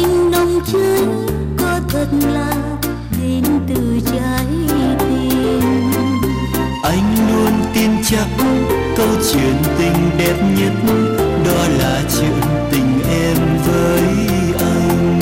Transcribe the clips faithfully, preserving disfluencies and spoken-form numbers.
tình nồng cháy có thật là đến từ trái tim. Anh luôn tin chắc câu chuyện tình đẹp nhất đó là chuyện tình em với anh.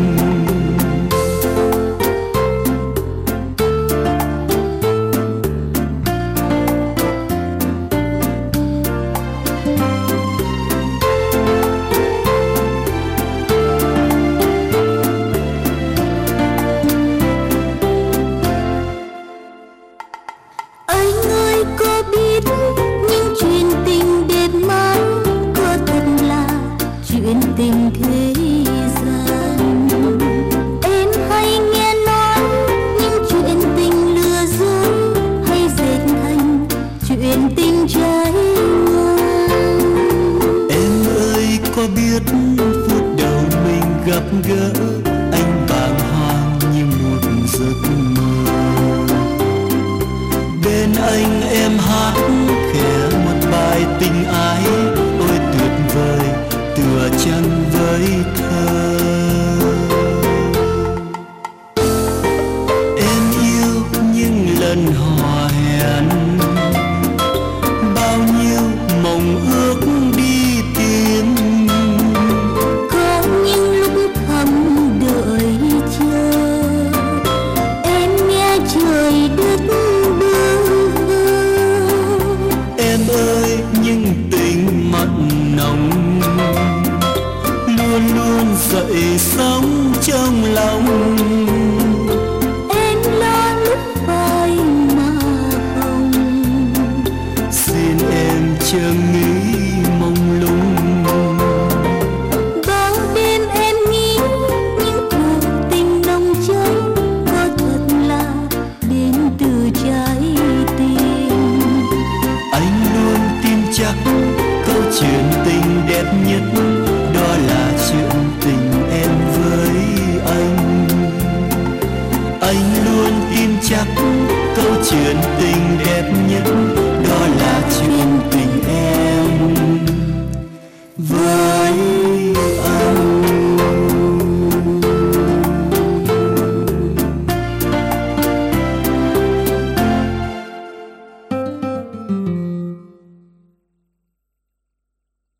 Tình thế gian em hay nghe nói những chuyện tình lừa dối hay dệt thành chuyện tình trái ngang. Em ơi có biết phút đầu mình gặp gỡ anh bàng hoàng như một giấc mơ. Bên anh em hát khẽ một bài tình ái ôi tuyệt vời tựa chân với thơ. Em yêu những lần hò hẹn, bao nhiêu mộng ước đi tìm. Có những lúc thầm đợi chờ, em nghe trời đất bơ vơ. Em ơi những tình mặn nồng luôn luôn dậy sóng trong lòng. Em lo lúc phai mà hồng, xin em chớ nghĩ mông lung. bao đêm em nghĩ những cuộc tình nồng cháy có thật là đến từ trái tim. Anh luôn tin chắc câu chuyện tình đẹp nhất đó là chuyện tình em với anh. Anh luôn tin chắc câu chuyện tình đẹp nhất đó là chuyện tình em với